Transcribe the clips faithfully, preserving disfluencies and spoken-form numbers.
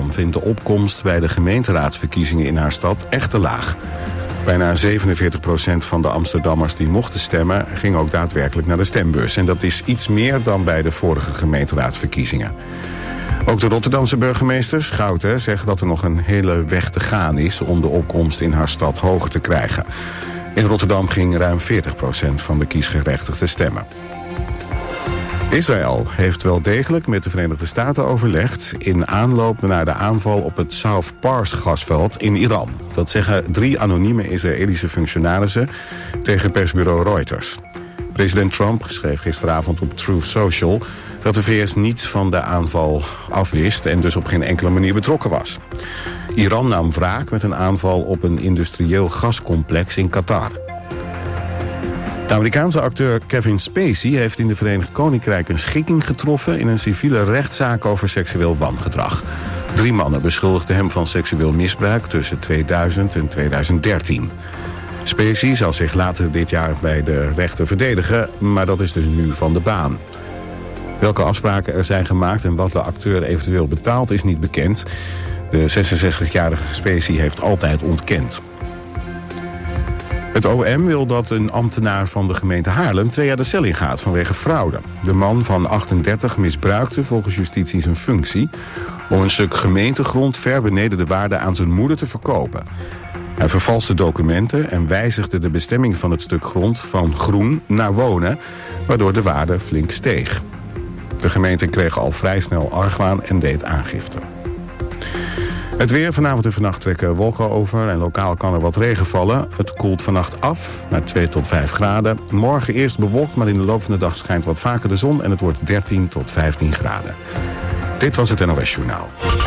Rotterdam vindt de opkomst bij de gemeenteraadsverkiezingen in haar stad echt te laag. Bijna zevenenveertig procent van de Amsterdammers die mochten stemmen ging ook daadwerkelijk naar de stembus. En dat is iets meer dan bij de vorige gemeenteraadsverkiezingen. Ook de Rotterdamse burgemeester Schouten zegt dat er nog een hele weg te gaan is om de opkomst in haar stad hoger te krijgen. In Rotterdam ging ruim veertig procent van de kiesgerechtigden stemmen. Israël heeft wel degelijk met de Verenigde Staten overlegd in aanloop naar de aanval op het South Pars gasveld in Iran. Dat zeggen drie anonieme Israëlische functionarissen tegen persbureau Reuters. President Trump schreef gisteravond op Truth Social dat de V S niets van de aanval afwist en dus op geen enkele manier betrokken was. Iran nam wraak met een aanval op een industrieel gascomplex in Qatar. De Amerikaanse acteur Kevin Spacey heeft in de Verenigd Koninkrijk een schikking getroffen in een civiele rechtszaak over seksueel wangedrag. Drie mannen beschuldigden hem van seksueel misbruik tussen tweeduizend en tweeduizend dertien. Spacey zal zich later dit jaar bij de rechter verdedigen, maar dat is dus nu van de baan. Welke afspraken er zijn gemaakt en wat de acteur eventueel betaalt is niet bekend. De zesenzestigjarige Spacey heeft altijd ontkend. Het O M wil dat een ambtenaar van de gemeente Haarlem twee jaar de cel in gaat vanwege fraude. De man van achtendertig misbruikte volgens justitie zijn functie om een stuk gemeentegrond ver beneden de waarde aan zijn moeder te verkopen. Hij vervalste documenten en wijzigde de bestemming van het stuk grond van groen naar wonen, waardoor de waarde flink steeg. De gemeente kreeg al vrij snel argwaan en deed aangifte. Het weer, vanavond en vannacht trekken wolken over en lokaal kan er wat regen vallen. Het koelt vannacht af naar twee tot vijf graden. Morgen eerst bewolkt, maar in de loop van de dag schijnt wat vaker de zon en het wordt dertien tot vijftien graden. Dit was het N O S Journaal.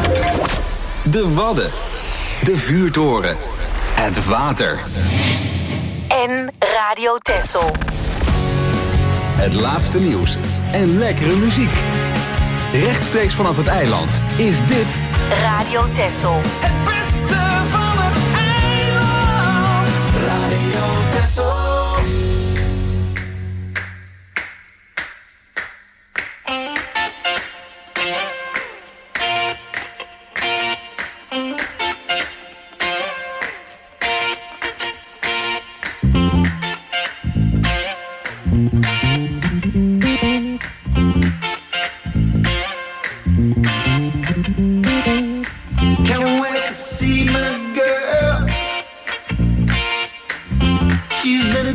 De Wadden, de vuurtoren, het water. En Radio Texel. Het laatste nieuws en lekkere muziek. Rechtstreeks vanaf het eiland is dit Radio Texel. Het beste van het eiland. Radio Texel. Can't wait to see my girl. She's been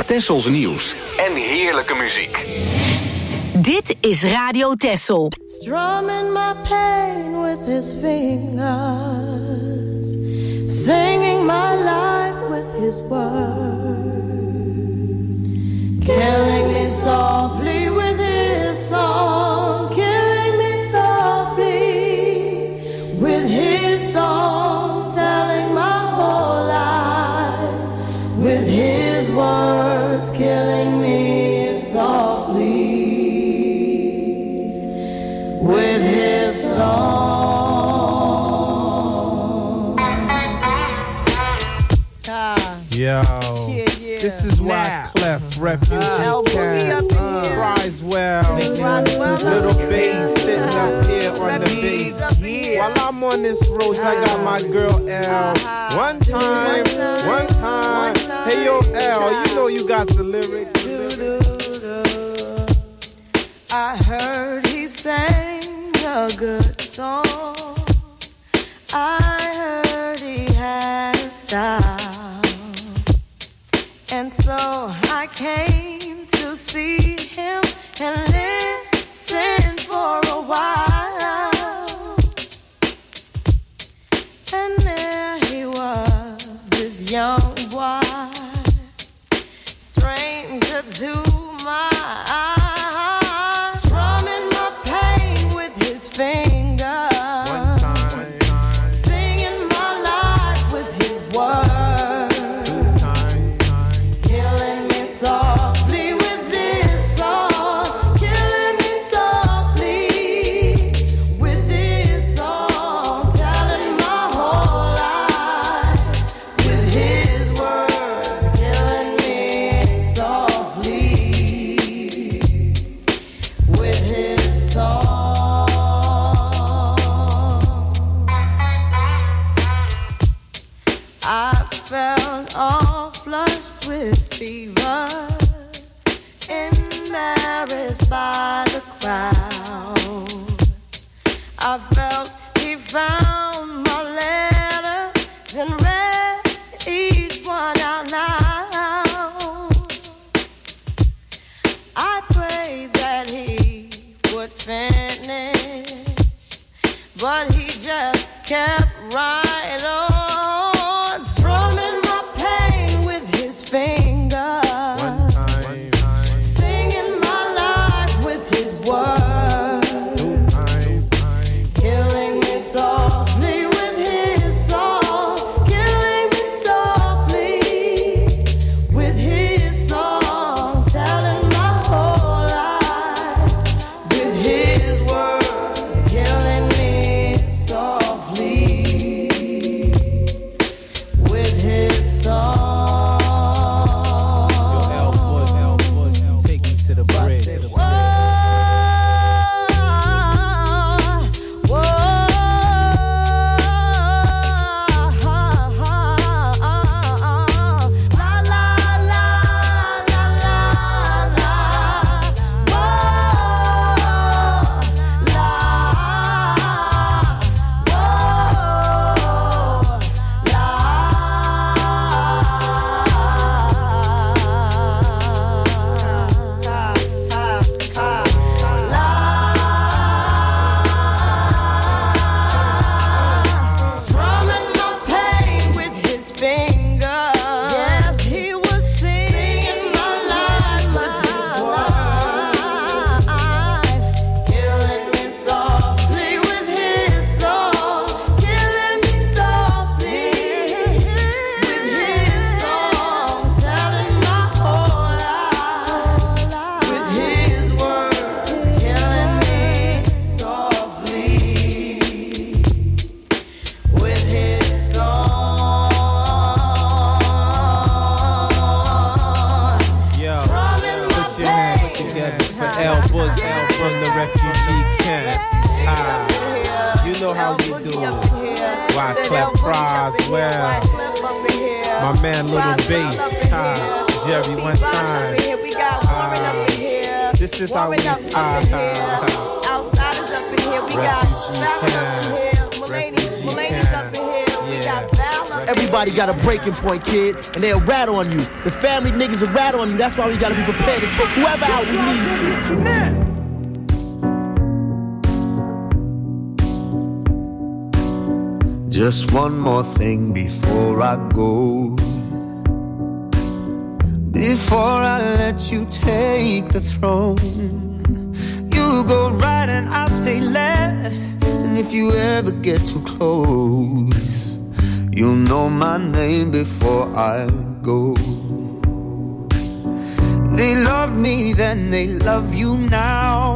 Tessels nieuws en heerlijke muziek. Dit is Radio Tessel. Strumming my pain with his fingers, singing my life with his words, killing me softly with his song, killing me softly with his song, telling my whole life with his words, killing me softly with his song. Yo, yeah, yeah. This is why nah. Clef Refugee uh, Camp uh, cries well. Little bass sitting up here on the bass. While I'm on this road, I got my girl L. One time, one time. Hey yo L, you know you got the lyrics. The lyrics. I heard he sang a good song. I heard he had a style, and so I came to see him and listen for a while. And there he was, this young boy, stranger to my eyes. Finger, one time, one time. Singing my life with his words, two times, killing me softly with this song, killing me softly with this song, telling my whole life with his words, killing me softly with his song. I felt all flushed with fever, embarrassed by the crowd. I felt he found my letters and read each one out loud. I prayed that he would finish, but he just kept right on. Finger, one time, one time. Singing my life with his words, two times, killing me softly with his song, killing me softly with his song, telling my whole life with his words, killing me softly with his song. Everybody got a breaking point, kid, and they'll rat on you. The family niggas will rat on you. That's why we gotta be prepared to take whoever out we need to. Just one more thing before I go. Before I let you take the throne. You go right and I'll stay left. And if you ever get too close, you'll know my name before I go. They loved me then, they love you now.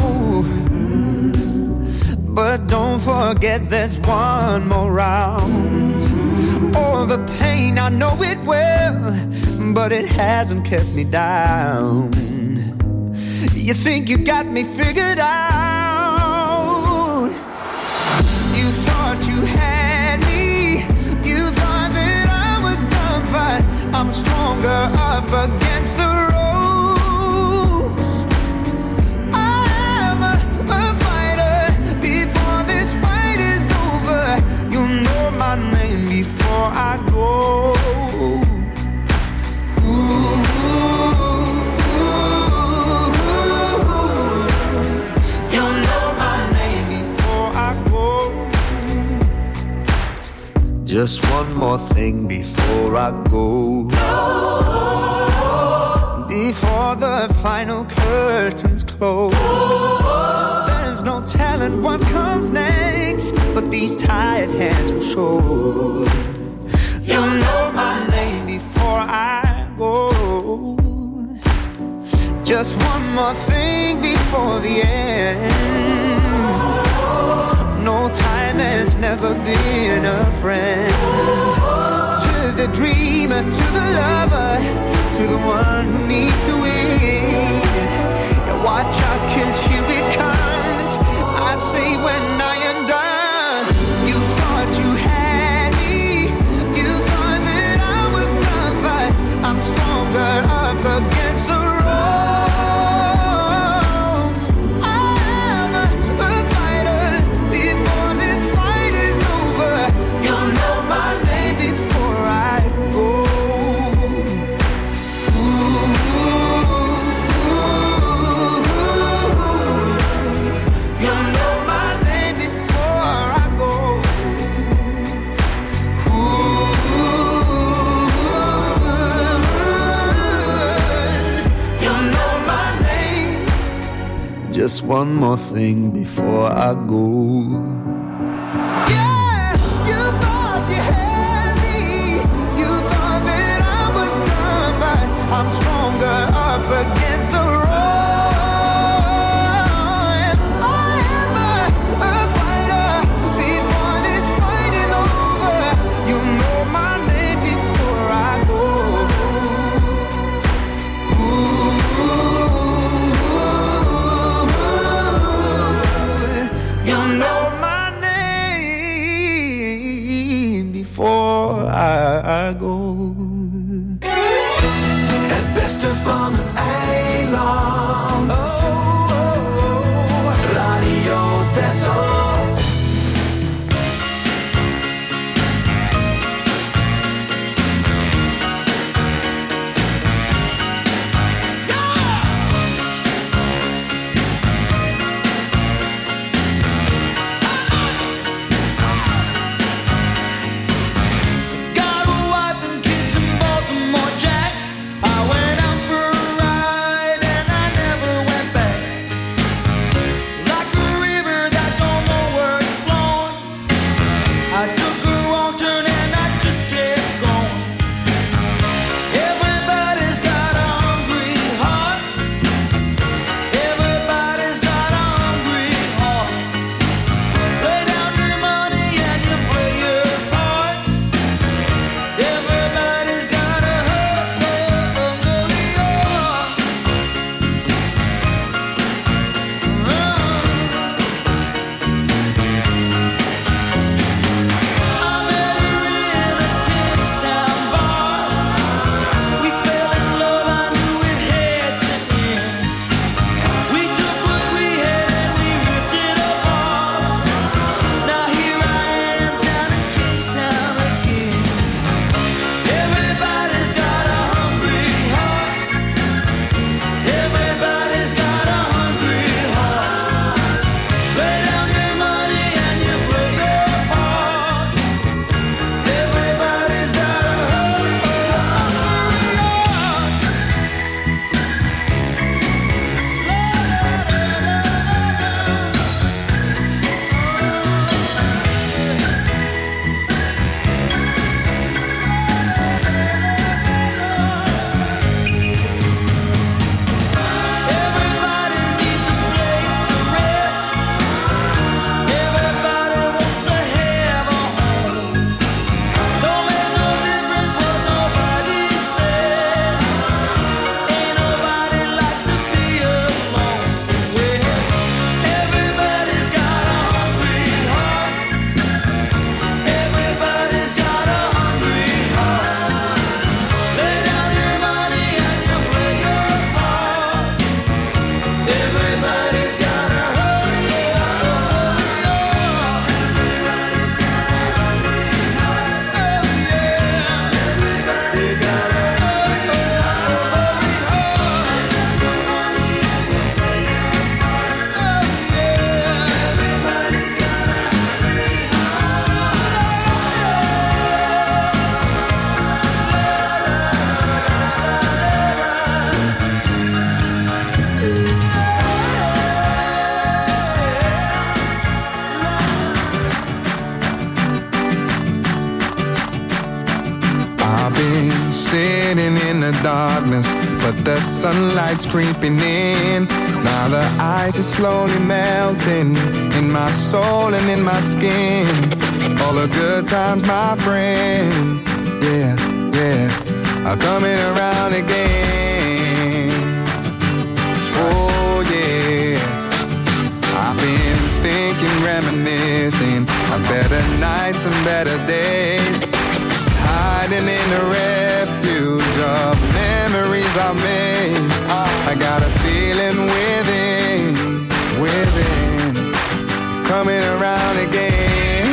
But don't forget there's one more round. All the pain, I know it well, but it hasn't kept me down. You think you got me figured out. You thought you had me. You thought that I was done, but I'm stronger up against the ropes. I'm a, a fighter. Before this fight is over, you'll know my name before I go. Just one more thing before I go. Before the final curtains close. There's no telling what comes next, but these tired hands will show. You'll know my name before I go. Just one more thing before the end. No time has never been a friend. To the dreamer, to the lover, to the one who needs to win. Yeah, watch out, 'cause here it comes. I say when I am done. You thought you had me. You thought that I was done, but I'm stronger up against the ropes. I'm a, a fighter. Before this fight is over, you'll know my name before I go. You'll know my name before I go. You'll know my name. Just one more thing before I go. Yeah, you thought you had me. You thought that I was done, but I'm stronger up against the ropes. I am a, a fighter. Before this fight is over, you know my name before I go. You know my name before I go. Het beste van het eiland. Oh, oh, oh. Radio Texel. Got a wife and sitting in the darkness, but the sunlight's creeping in. Now the ice is slowly melting in my soul and in my skin. All the good times, my friend, yeah, yeah, are coming around again. Oh yeah, I've been thinking, reminiscing of better nights and better days, hiding in the refuge of memories I made. I got a feeling within, within, it's coming around again.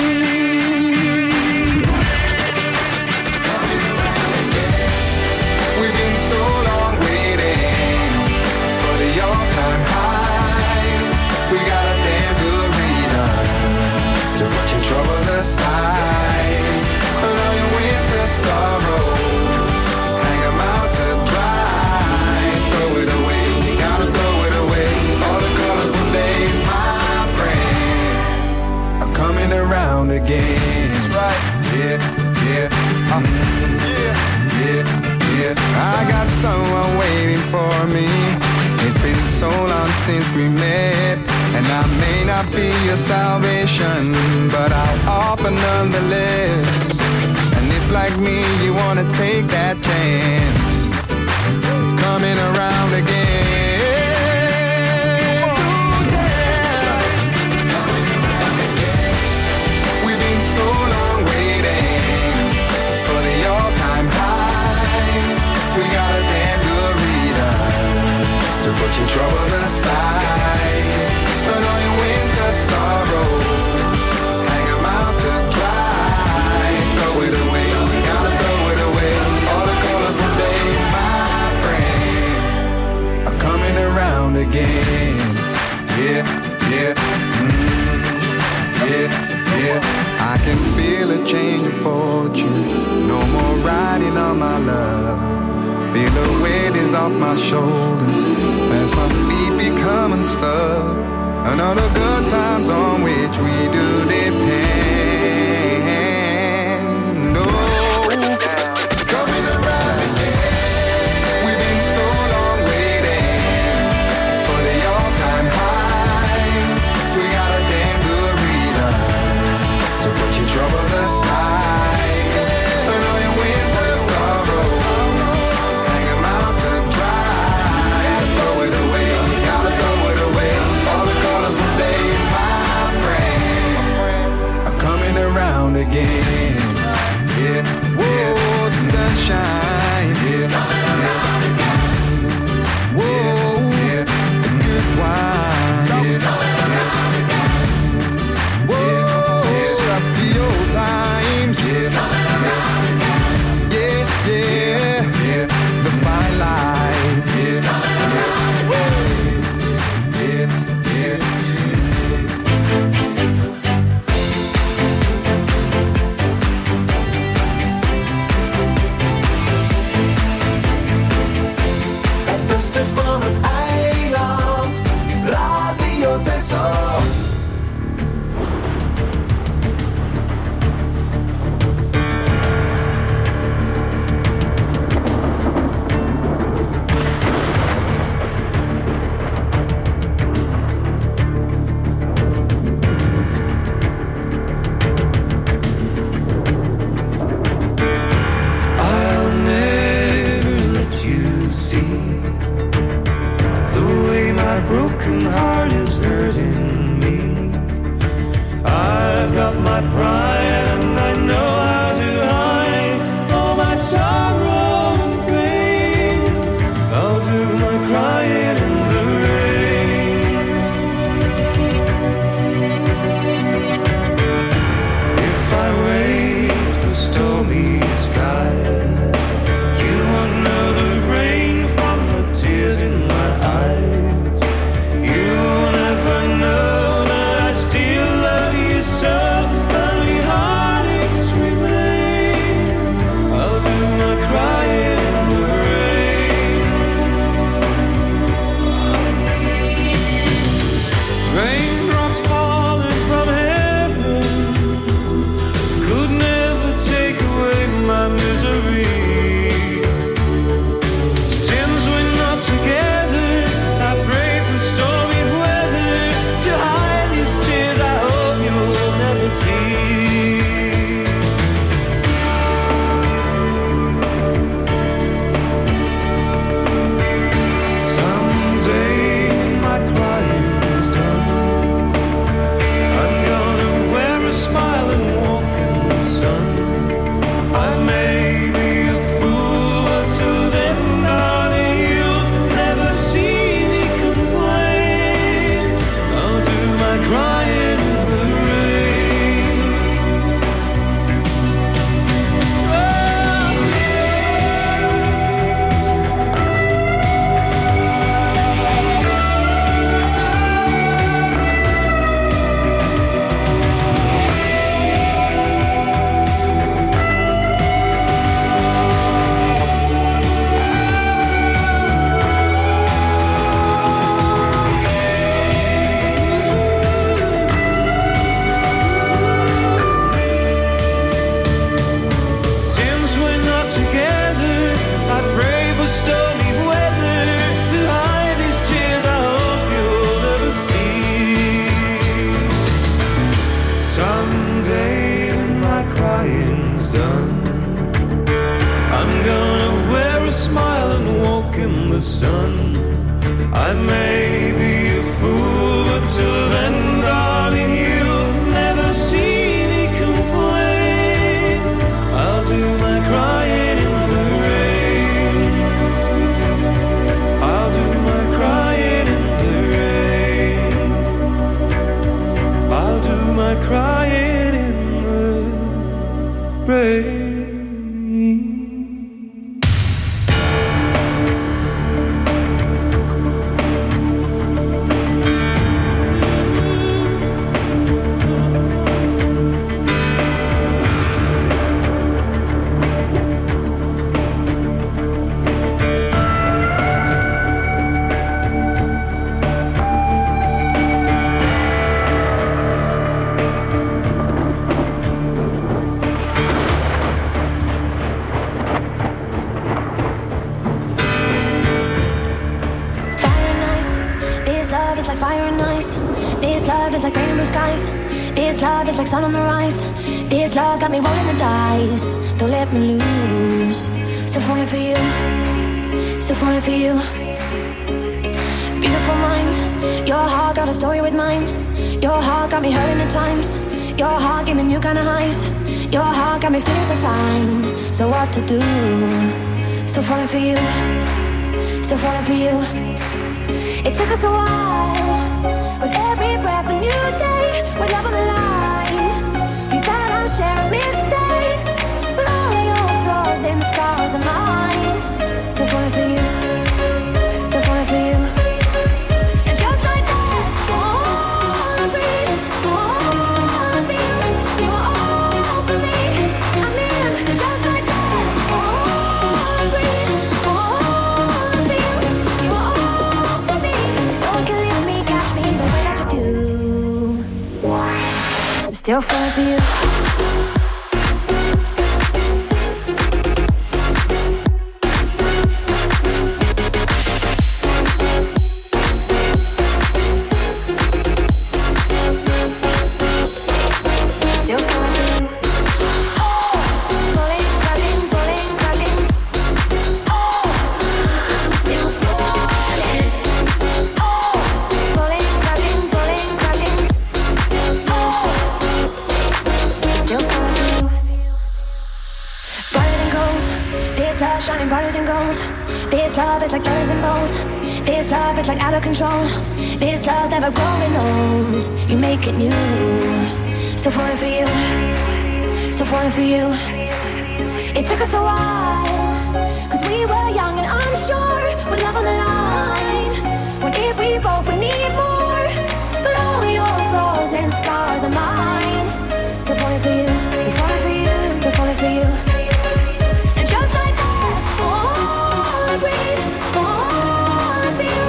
It's coming around again. We've been so long waiting for the all-time high. We got a damn good reason to put your troubles aside. And all your winter sorrows, hang them out to dry. Throw it away, you gotta throw it away. All the colorful days, my friend, are coming around again. That's right, yeah, yeah, um, yeah, yeah, yeah. I got someone waiting for me. It's been so long since we met, and I may not be your salvation, but I'll offer nonetheless. And if like me you wanna take that chance, it's coming around again. Ooh, yeah. It's coming around again. We've been so long waiting for the all-time high. We got a damn good reason to put your troubles aside. But all your winter sorrows, hang them out to dry. Throw it away, you gotta throw it away. All the colorful days, my friend, are coming around again. Yeah, yeah, mm, yeah, yeah. I can feel a change of fortune. No more riding on my love. Feel the weight is off my shoulders as my feet become unstuck. And all the good times on which we do depend. Oh, it's coming around again. We've been so long waiting for the all-time high. We got a damn good reason to put your troubles aside. And all your winter sorrows, hang them out to dry. Throw it away, you gotta throw it away. All the colorful days, my friend, are coming around again. Yeah, yeah, the sunshine, yeah, coming around again. Whoa, yeah, the good wine, yeah, coming around again. Whoa, yeah, the old times, yeah, coming around again. Yeah, yeah, yeah, the fine line, yeah, coming around again. Yeah, yeah, yeah. Het beste van het eiland, Radio Texel. I'll never let you see the way my broken heart is hurting me. I've got my pride and I know how to hide all my sorrow and pain. I'll do my crying in the rain. If I wait for stormy skies, you won't know the rain from the tears in my eyes. You will never know that I still love you so. I'll be crying in the rain. Sun. I may be a fool, but till then, darling, you'll never see me complain. I'll do my crying in the rain. I'll do my crying in the rain. I'll do my crying in the rain. Sun on the rise. This love got me rolling the dice. Don't let me lose. Still falling for you. Still falling for you. Beautiful mind. Your heart got a story with mine. Your heart got me hurting at times. Your heart gave me new kind of highs. Your heart got me feeling so fine. So what to do? Still falling for you. Still falling for you. It took us a while. With every breath a new day. With love on the line. Share mistakes, but all your flaws and scars are mine. Still falling for you, still falling for you. And just like that, wanna breathe, wanna feel. You are all for me. I'm in. Just like that, wanna breathe, wanna feel. You are all for me. No one can leave me, catch me the way that you do. I'm still falling for you. It's like out of control. This love's never growing old. You make it new. Still falling for you. Still falling for you. It took us a while, cause we were young and unsure. With love on the line. What if we both would need more? But all your flaws and scars are mine. Still falling for you. Still falling for you. Still falling for you. And just like that, wanna breathe, wanna feel.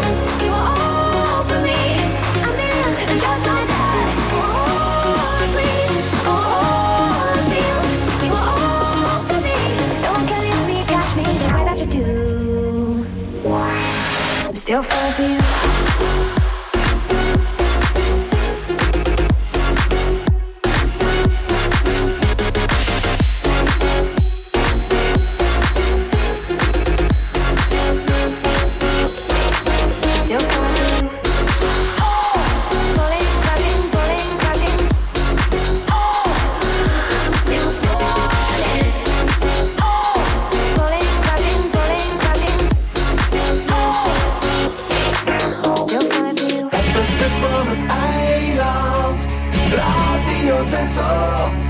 Just like that, wanna breathe, wanna feel. You are all for me. No one can leave me, catch me the way that you do. I'm still falling for you. Tesso.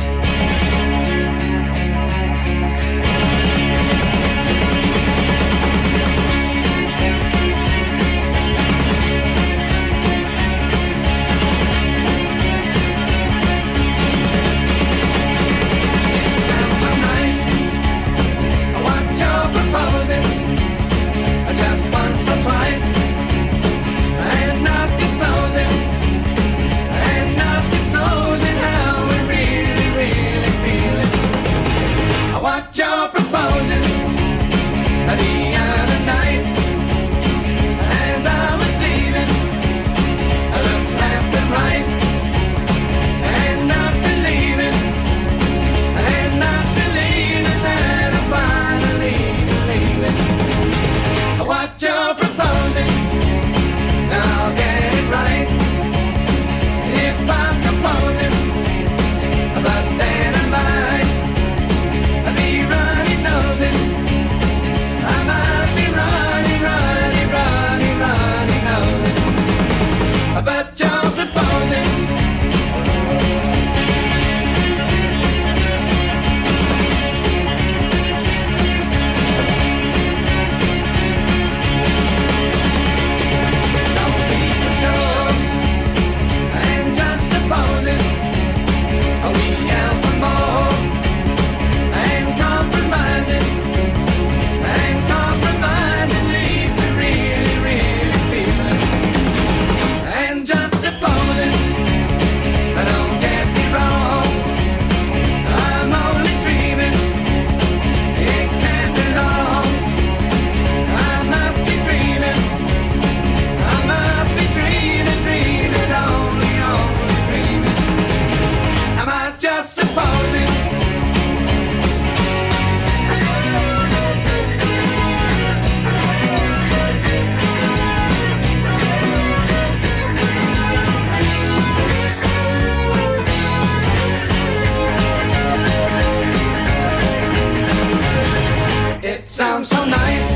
Sounds so nice.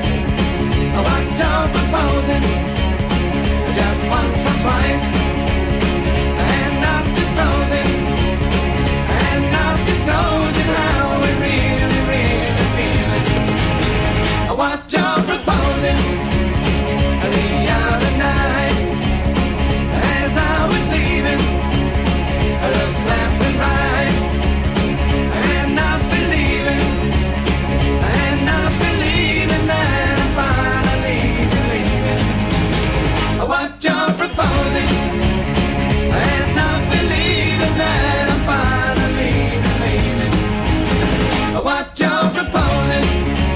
What you're proposing, just once or twice, and not disclosing, and not disclosing how we really, really feel. What you're proposing, the other night, as I was leaving, I looked left and right, and not believing. Not believing that I'm finally believing what you're proposing, and not believing that I'm finally believing what you're proposing,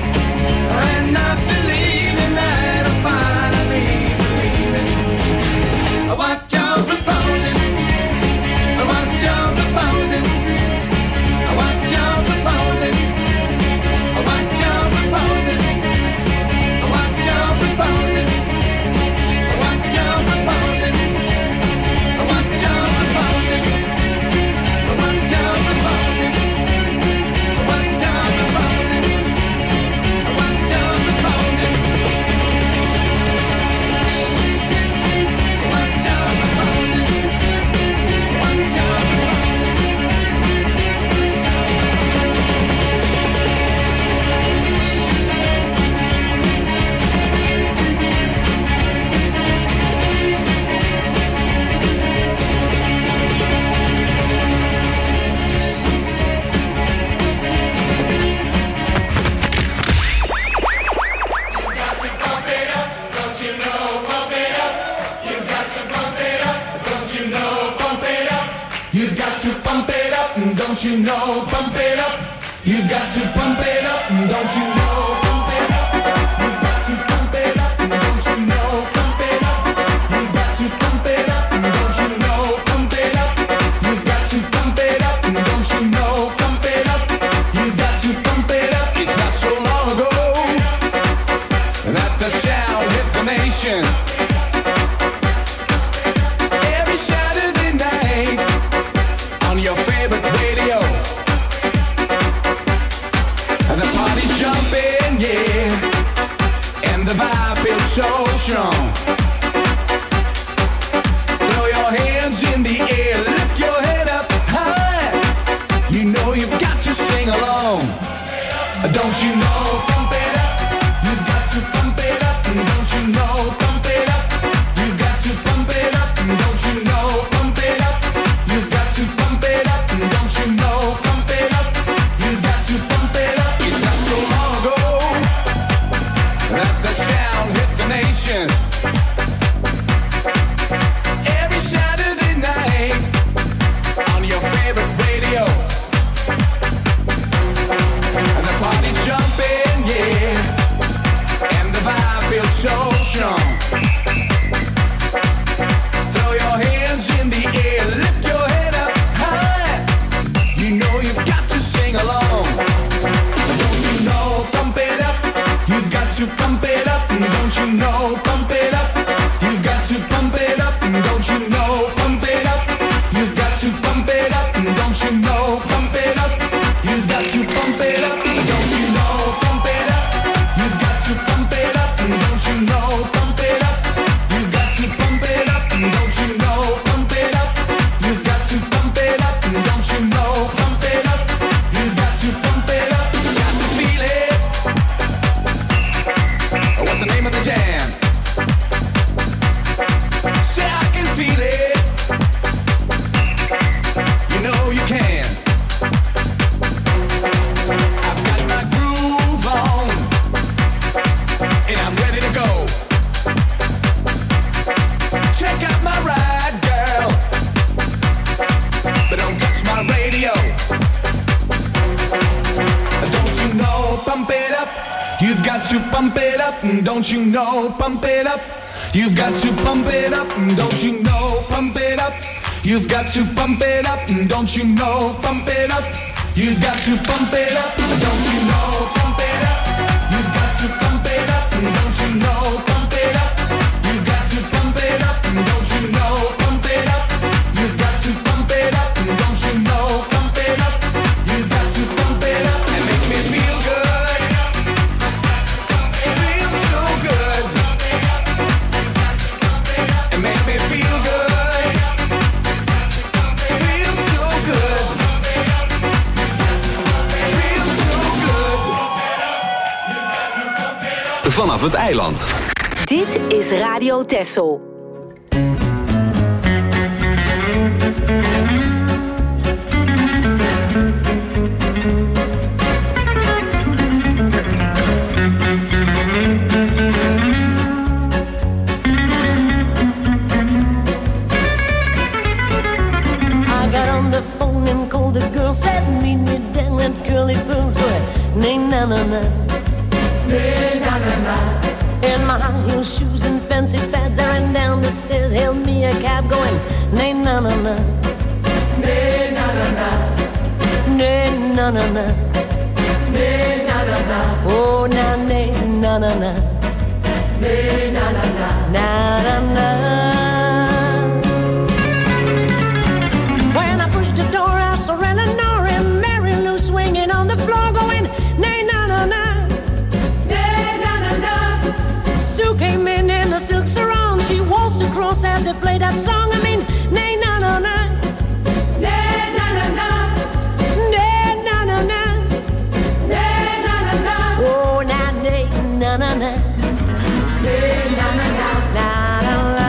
and not believing that I'm finally believing what you're proposing, what you're proposing, what you're proposing. What you're proposing, what you're proposing, what you're proposing, what you're proposing, what you're proposing, what you're proposing, what you're proposing, what you're proposing, what you're You've got to pump it up, don't you know? Pump it up. You've got to pump it up, don't you know? Pump it up. You've got to pump it up, don't you know? Pump it up. You've got to pump it up, don't you know? Pump it up. You've got to pump it up, don't you know? Pump it up. You've got to pump it up. It's not so long ago that the sound hit the nation. Your favorite radio, and the party's jumping, yeah, and the vibe feels so strong. Throw your hands in the air, lift your head up Don't you know, pump it up. You've got to pump it up. Don't you know, pump it up. You've got to pump it up. Don't you know, pump it up. You've got to pump it up. Don't you know, pump it up. You've got to pump it up. It's not so long ago that the sound hit the nation. Every Saturday night on your favorite radio. And the party's jumping, yeah. And the vibe feels so strong. Throw your hands in the air, lift your head up high. You know you've got to sing along. Don't you know, pump it up. You've got to pump it up. Don't you know, pump it up. You've got to pump it up. Don't you know, pump it up. You've got to pump it up. Don't you know, pump it up. You've got to pump it up. Don't you know, pump it up. You've got to pump it up. Don't you know, pump it up. You've got to pump it up. Don't you know, pump it up. You've got to pump it up. Don't you know, pump it up. You've got to pump it up. Got to feel it. What's the name of the jam? Say I can feel it. You know you can. I've got my groove on, and I'm ready to go. Check out my ride, girl, but don't touch my radio. Don't you know, pump it up. You've got to pump it up. Don't you know, pump it up. You've got to pump it up. Don't you know, pump it up. You've got to pump it up. Don't you know, pump it up. You've got to pump it up. Don't you know, pump it up. You've got to pump it up. Don't you know, pump it up. You've got to pump it up. Don't you know, pump it up. You've got to pump it up. Don't you know, pump it up. You've got to pump it up And make me feel good. Feel so good. And make me feel good. Feel so good. Feel so good. Vanaf het eiland. Dit is Radio Texel. I got on the phone and called a girl, said meet me down at Curly Pearl's, but nay na na na, nay na na na. In my high heel shoes and fancy fads, I ran down the stairs, hailed me a cab, going nay na na na, nay na na na, nay na na na, nay na na na. Oh na nay na na na, nay na na na, na na na. When I pushed the door, I saw Eleanor and Mary Lou swinging on the floor, going nay na na na, nay na na na. Sue came in in a silk sarong. She waltzed across as they played that song. I mean, nay na na na, nay na na na, nay na na na, nay na na na. Oh na nay na na na, nay na na na, na na na.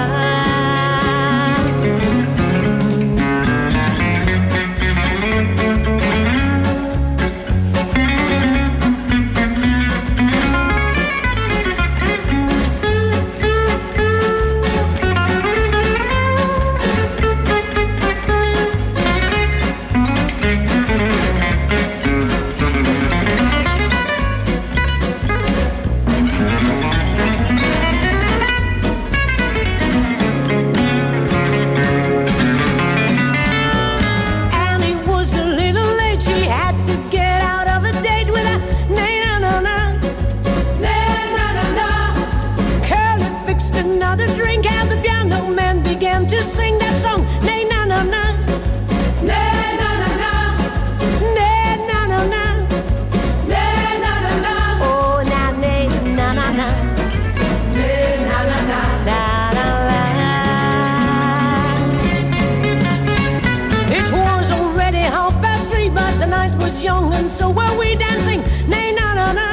Young and so were we dancing, nay na na na,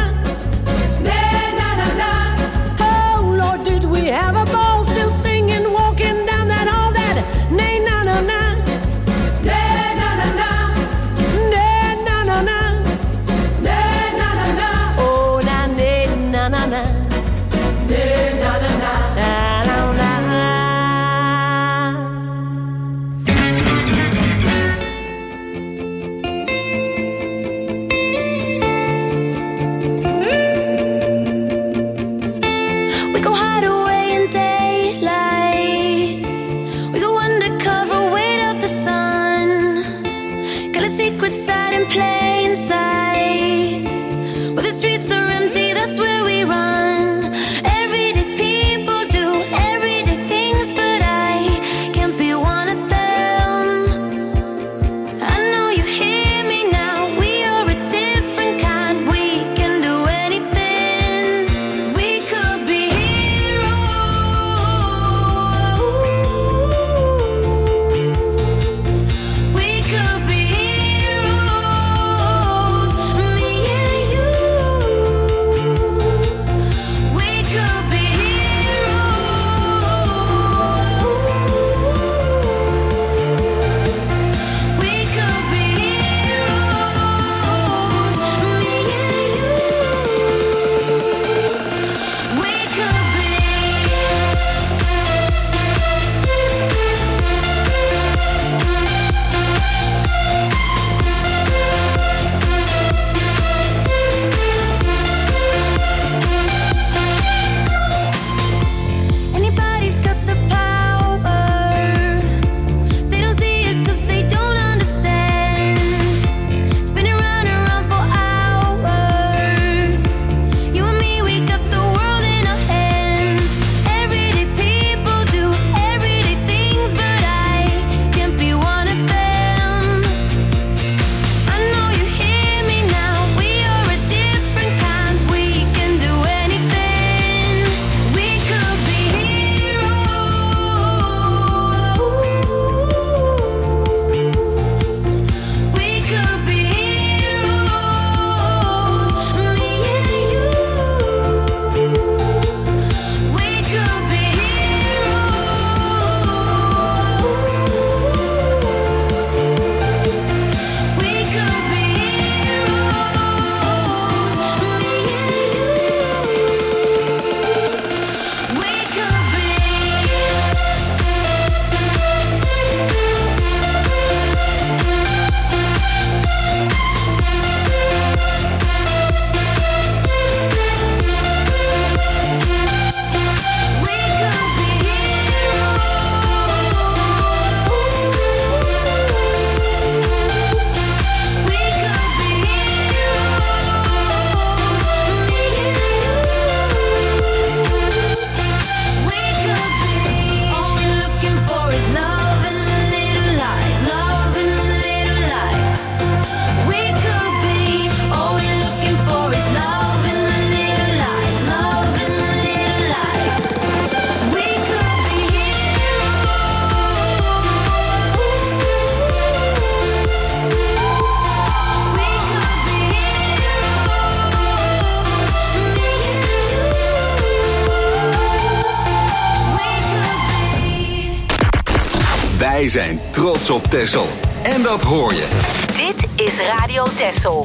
Wij zijn trots op Texel. En dat hoor je. Dit is Radio Texel.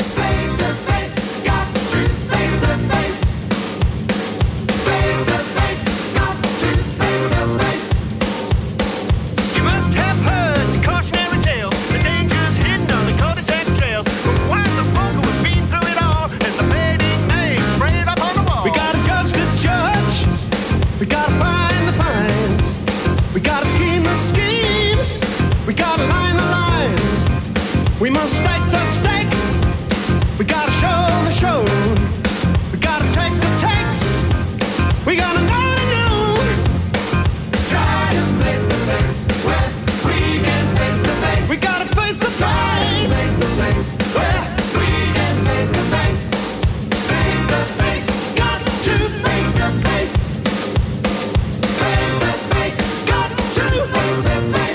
We must stake the stakes. We gotta show the show. We gotta take the takes. We gotta know the known. Try to face the face where we can face the face. We gotta face the face. Face the face where we can face the face. Face the face. Got to face the face. Face the face. Got to face the face.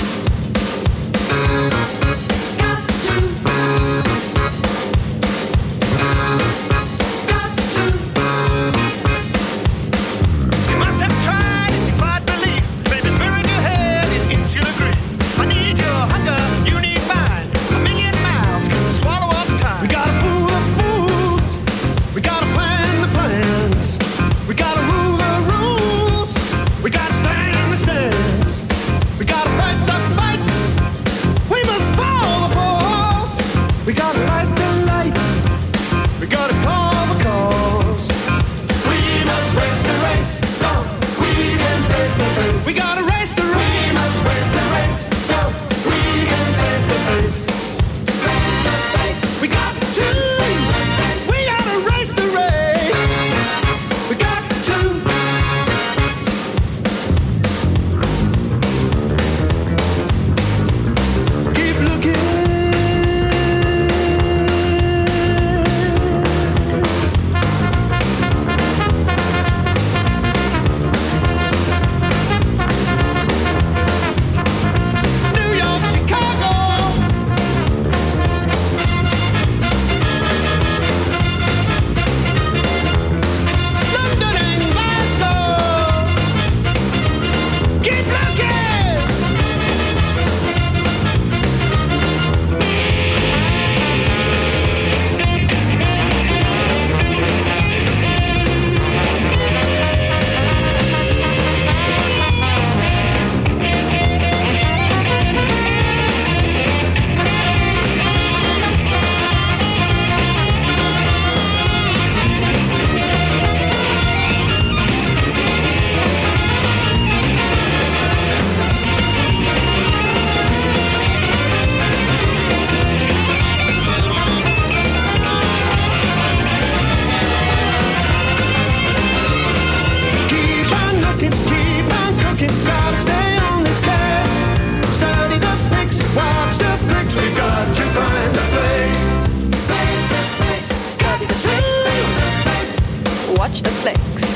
Watch the flicks.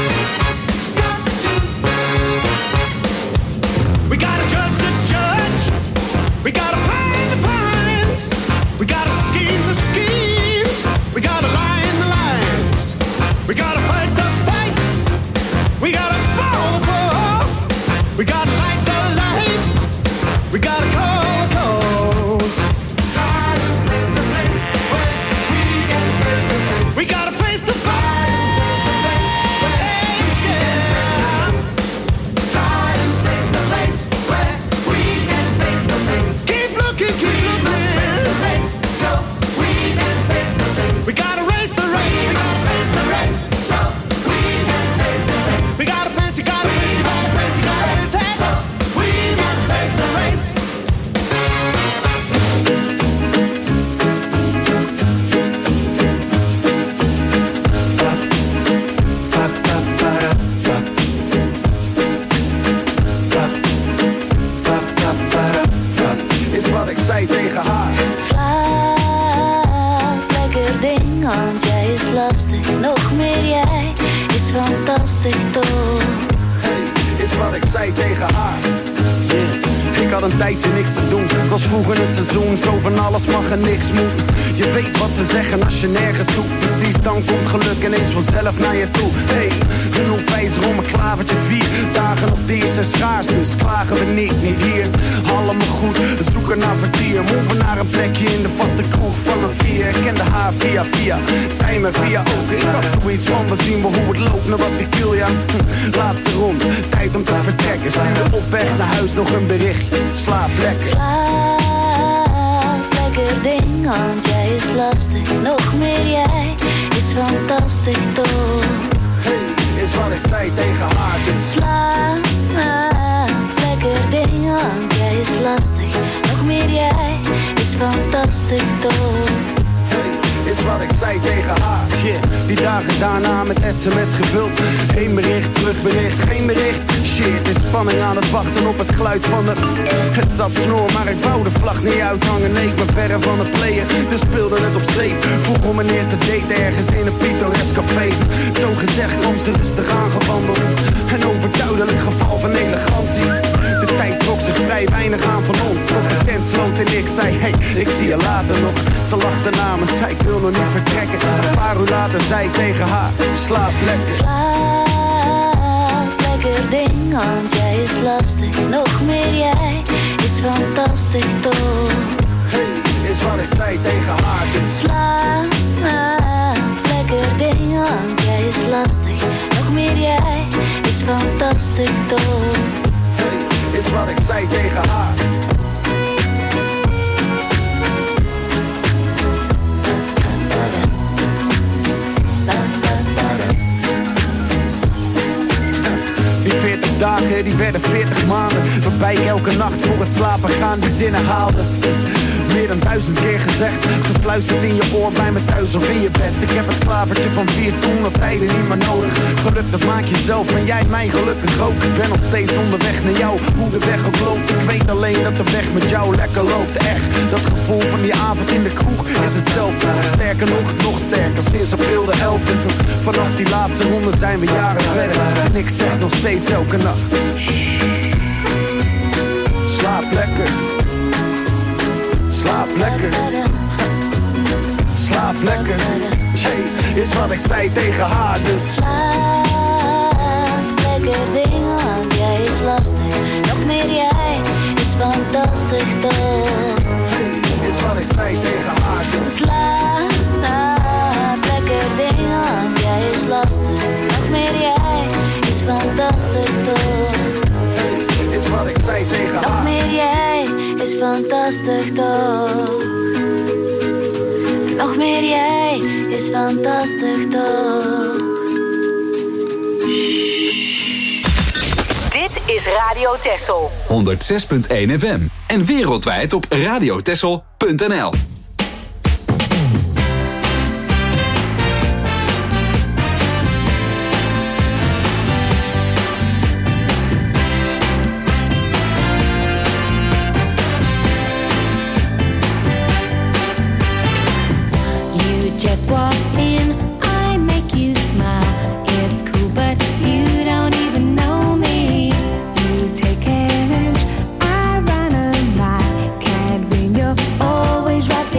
We gotta judge the judge. We gotta find the fines. We gotta scheme the schemes. We gotta line the lines. We gotta fight the fight. We gotta follow the force. We gotta light the light. We gotta call the calls. Try to face the place where we can face the face. We gotta face the fight. Fantastisch toch? Hey, is wat ik zei tegen haar. Yeah. Ik had een tijdje niks te doen. Het was vroeg in het seizoen, zo van alles mag en niks moet. Je weet wat ze zeggen als je nergens zoekt. Precies, dan komt geluk ineens vanzelf naar je toe. Hey, een onwijzer om een klavertje vier. Dagen als deze schaars, dus klagen we niet, niet hier. Allemaal goed, zoeken naar vertier. Moven naar een plekje in de vaste kroeg van een vier. Ik kende haar via via, zij me via ook. Ik had zoiets van, we zien wel hoe het loopt, naar wat ik wil, ja. Hm, laatste ronde, tijd om te vertrekken. Stuurde op weg naar huis nog een berichtje. Slaap lekker. Slaap lekker ding, want jij is lastig. Nog meer jij is fantastisch toch. Hey, is wat ik zei tegen haar dus. Slaap lekker ding, want jij is lastig. Nog meer jij is fantastisch toch. Is wat ik zei tegen haar. Shit, die dagen daarna met sms gevuld. Heen bericht, terugbericht, geen bericht. Shit, is spanning aan het wachten op het geluid van de... Het zat snor, maar ik wou de vlag niet uithangen. Nee, ik ben verre van het playen, dus speelde het op safe. Vroeg om mijn eerste date ergens in een pittoresk café. Zo gezegd kwam ze rustig aangewandeld. Een overduidelijk geval van elegantie. De tijd trok zich vrij weinig aan van ons. Tot de tent sloot en ik zei, hey, ik zie je later nog. Ze lachte na me, zei ik wil nog niet vertrekken. Een paar uur later zei ik tegen haar, slaap lekker. Slaap lekker ding, want jij is lastig. Nog meer jij is fantastisch toch. Hey, is wat ik zei tegen haar dus. Slaap lekker ding, want jij is lastig. Nog meer jij is fantastisch toch. Hey, is wat ik zei tegen haar. veertig dagen, die werden veertig maanden. Waarbij ik elke nacht voor het slapen gaan die zinnen haalde. Meer dan duizend keer gezegd, gefluisterd in je oor bij me thuis of in je bed. Ik heb het klavertje van vier toen op tijden niet meer nodig. Geluk dat maak je zelf en jij mij gelukkig ook. Ik ben nog steeds onderweg naar jou, hoe de weg ook loopt. Ik weet alleen dat de weg met jou lekker loopt. Echt, dat gevoel van die avond in de kroeg is hetzelfde. Sterker nog, nog sterker, sinds april de elfde. Vanaf die laatste ronde zijn we jaren verder. En ik zeg nog steeds elke nacht, shh, slaap lekker. Slaap lekker, slaap lekker. Jay, is wat ik zei tegen haar dus. Slaap lekker ding, want jij is lastig. Nog meer jij is fantastisch toch. Is wat ik zei tegen haar dus. Slaap lekker ding, want jij is lastig. Nog meer jij is fantastisch toch. Is wat ik zei tegen haar. Nog meer jij is fantastisch toch. Nog meer jij is fantastisch toch. Dit is Radio Texel. honderd zes punt één F M en wereldwijd op radiotexel punt n l. Just walk in, I make you smile. It's cool, but you don't even know me. You take an inch, I run a mile. Can't win, you're always right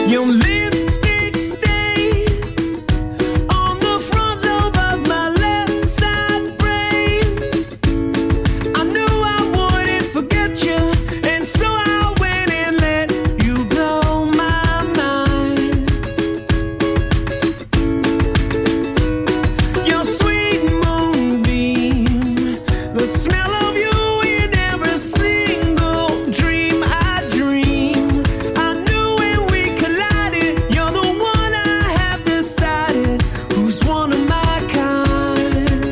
Your lipstick stains on the front lobe of my left side brains. I knew I wouldn't forget you, and so I went and let you blow my mind. Your sweet moonbeam, the smell of you in every single dream I dream. I knew when we collided, you're the one I have decided who's one of my kind.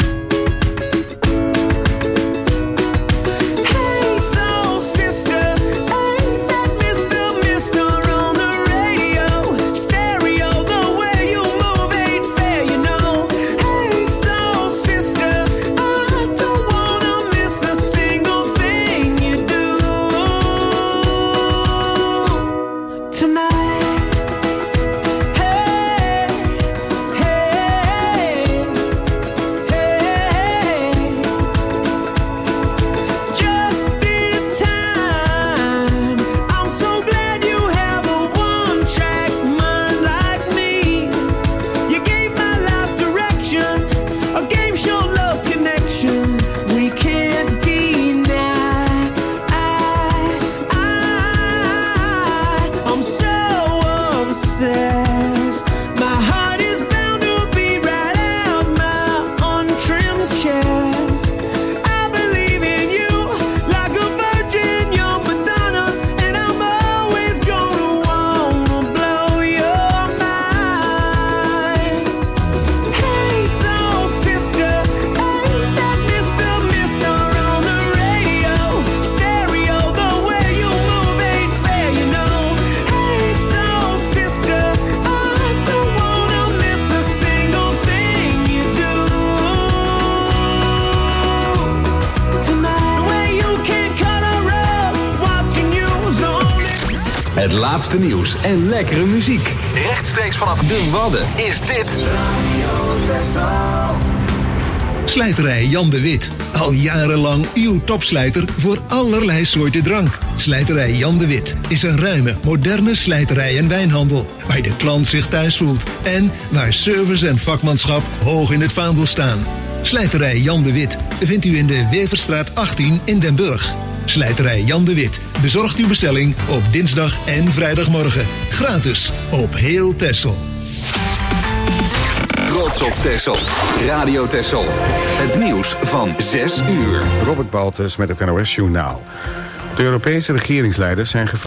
Hey, soul sister, ain't that Mister Mister on the radio? Stereo, the way you move ain't fair, you know. Hey, soul sister, I don't wanna miss a single thing you do tonight. Hey, hey, hey, just in time. I'm so glad you have a one-track mind like me. You gave my life direction, a game show love connection we can't deny. I, I, I'm so obsessed. My heart is bound to beat right out my untrimmed chest. I believe in you like a virgin, young Madonna, and I'm always gonna wanna blow your mind. Hey, soul sister, ain't that Mister Mister on the radio? Stereo, the way you move ain't fair, you know. Hey, soul sister, I don't wanna miss a single thing you do tonight. The way you can cut a rug, watching you's the only. Het laatste nieuws en lekkere muziek. Rechtstreeks vanaf de Wadden is dit Slijterij Jan de Wit. Al jarenlang uw topslijter voor allerlei soorten drank. Slijterij Jan de Wit is een ruime, moderne slijterij en wijnhandel. Waar de klant zich thuis voelt. En waar service en vakmanschap hoog in het vaandel staan. Slijterij Jan de Wit vindt u in de Weverstraat achttien in Den Burg. Slijterij Jan de Wit bezorgt uw bestelling op dinsdag en vrijdagmorgen. Gratis op heel Texel. Trots op Texel. Radio Texel. Het nieuws van zes uur. Robert Baltus met het N O S Journaal. De Europese regeringsleiders zijn gevraagd